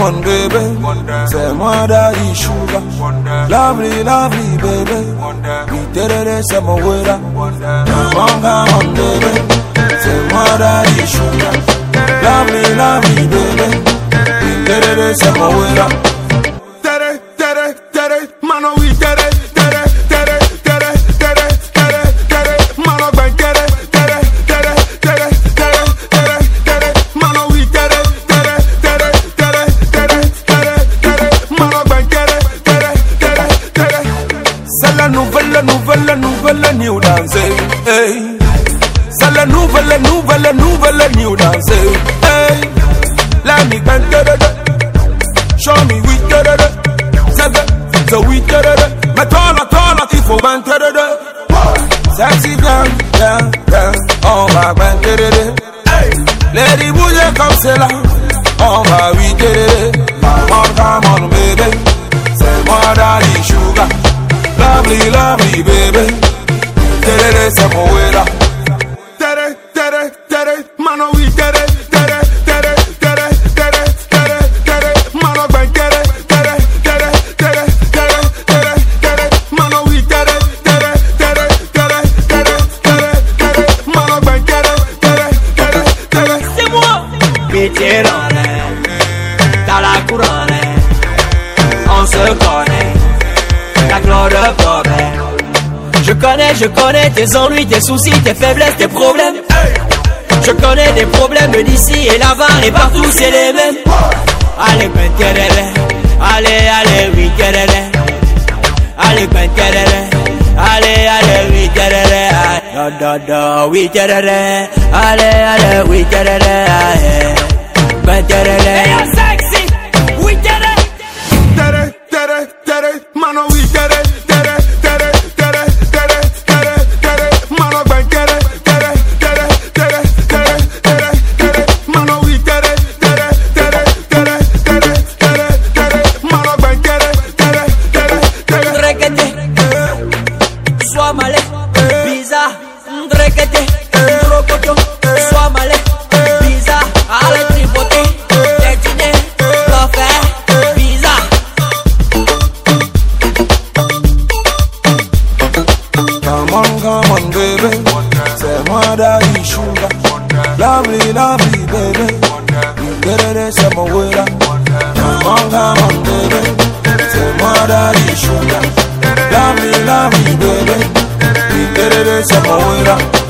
on, baby. C'est moi daddy sugar. Lovely, lovely, baby. We did it, c'est mon way là. Come on, baby. C'est moi daddy sugar. Lovely, lovely, baby. We did it, c'est mon way là. Mano, we did it. Nouvelle new dance, hey. C'est la nouvelle new dance, hey. Let me bend show me we so we mais toi il faut bend sexy bien, on va bend hey. Lady bouger comme c'est là, on va we come on baby, c'est moi daddy sugar. Lovely, lovely, baby. Tere, c'est mon way là. Tere, mano, we tere. Mano, ben tere. Mano, we tere. Mano, ben tere. C'est moi. Pitié dans l'air, dans la couronne, on se connaît. Je connais tes ennuis, tes soucis, tes faiblesses, tes problèmes. Je connais des problèmes d'ici et là-bas et partout c'est les mêmes. Allez, ben terere, allez, oui terere. Allez, ben terere, allez, oui terere. Do, oui terere. Allez, oui terere. Ben terere. Hey, you're sexy, oui terere. Tere, mano, we tere. Come on, baby. C'est moi daddy sugar. Lovely, lovely, baby. We did it, c'est mon way là. Come on, baby. C'est moi daddy sugar. Lovely, lovely, baby. We did it, c'est mon way là.